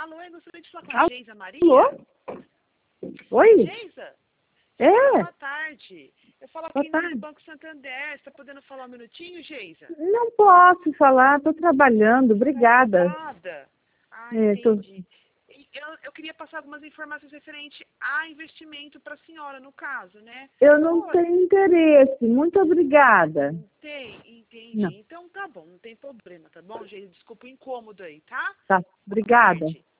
Alô, eu gostaria de falar com a Geisa Maria. Alô? Oi? Geisa? É? Boa tarde. Eu falo aqui no Banco Santander. Você está podendo falar um minutinho, Geisa? Não posso falar, estou trabalhando, obrigada. Ocupada? Ah, Tô... entendi. Eu queria passar algumas informações referentes a investimento para a senhora, no caso, né? Eu não tenho interesse, muito obrigada. Não tem? Entendi. Não. Então tá bom, não tem problema, tá bom, Geisa? Desculpa o incômodo aí, tá? Tá, obrigada. Boa tarde.